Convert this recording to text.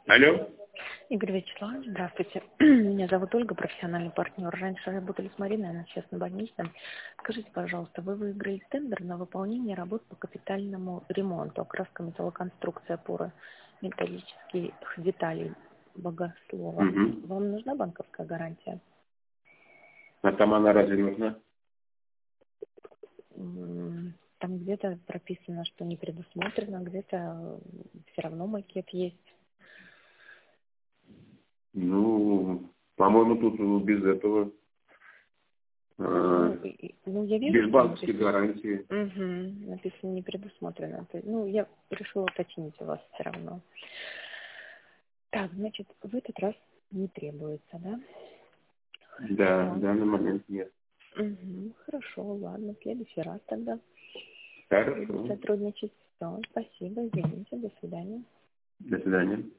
Алло? Игорь Вячеславович, здравствуйте. Меня зовут Ольга, профессиональный партнер. Раньше работали с Мариной, она сейчас на больничном. Скажите, пожалуйста, вы выиграли тендер на выполнение работ по капитальному ремонту, окраска, металлоконструкция, опоры металлических деталей Богослова. Угу. Вам нужна банковская гарантия? А там она разве нужна? Там где-то прописано, что не предусмотрено, где-то все равно макет есть. Ну, по-моему, тут без этого. Я вижу, Без что банковской написано. гарантии. Угу, написано не предусмотрено. Я решила уточнить у вас все равно. Так, значит, в этот раз не требуется, да? Да, в Хорошо. данный момент нет. Угу, хорошо, ладно, в следующий раз тогда буду Хорошо. сотрудничать. Все, спасибо, извините, до свидания. До свидания.